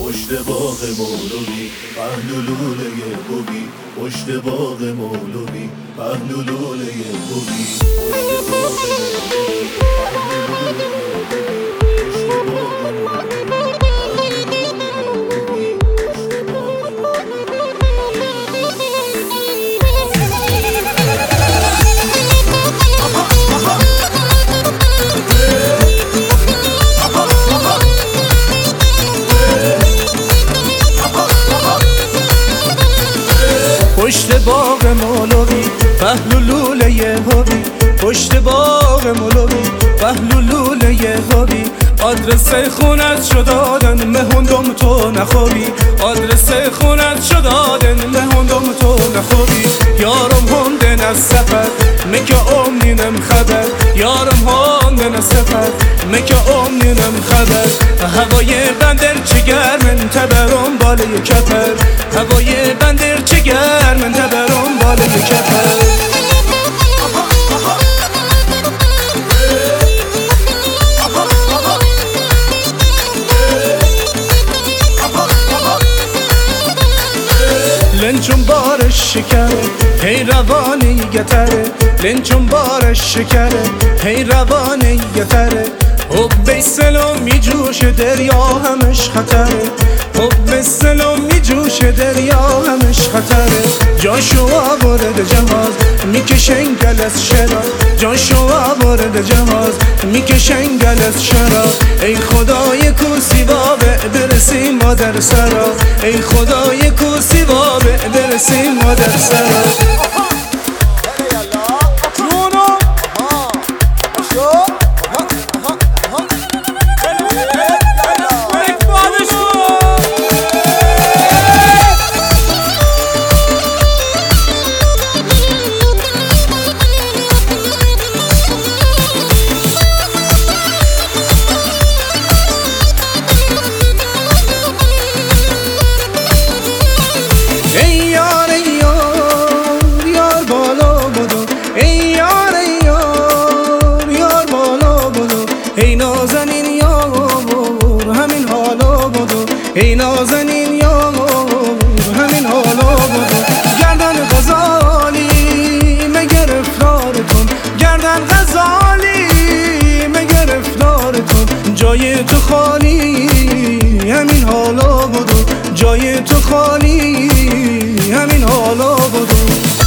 پشت باغ مولوی پهلو لوله خوبی، پشت باغ مولوی پهلو لوله خوبی، پشت باغ مولوی پهلو لوله خوبی، پشت باغ مولوی پشت باغ مولوی پهلو لوله خوبی، پشت باغ مولوی پهلو لوله خوبی، آدرس خونت شو دادن مهندم تو نخوابی، آدرس خونت شو دادن مهندم تو نخوابی، یارم هندن از سفر مکه امنینم خبر، یارم هندن از سفر مکه امنینم خبر، هوای بندر چه گرمن تبرم بالای کپر، هوای بندر چه گرمن تبرم بالای کپر. لنچون بارش شکره هی روانی گتره، لنچون بارش شکره هی روانی گتره، حب سلام می جوش دریا همش خطره، حب سلام می جوش دریا همش خطره، جاشو وارد جهاز میکشن گل از شرا، جاشو وارد جهاز میکشن گل از شرا، ای خدای کوسی بابه برسیم مادر سرا، ای خدای کوسی بابه برسیم مادر سرا. ای نازنین یار همین حالا بدو، ای نازنین یار همین حالا بدو، گردن غزالی مگر افطار کن، گردن غزالی مگر افطار کن، جای تو خالی همین حالا بدو، جای تو خالی همین حالا بدو.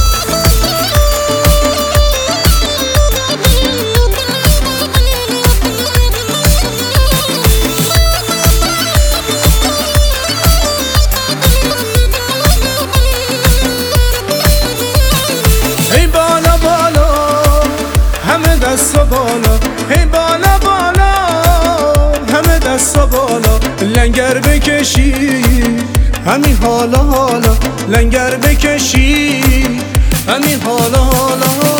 دست و بالا هی بالا بالا همه دست و بالا، لنگر بکشی همین حالا حالا، لنگر بکشی همین حالا حالا.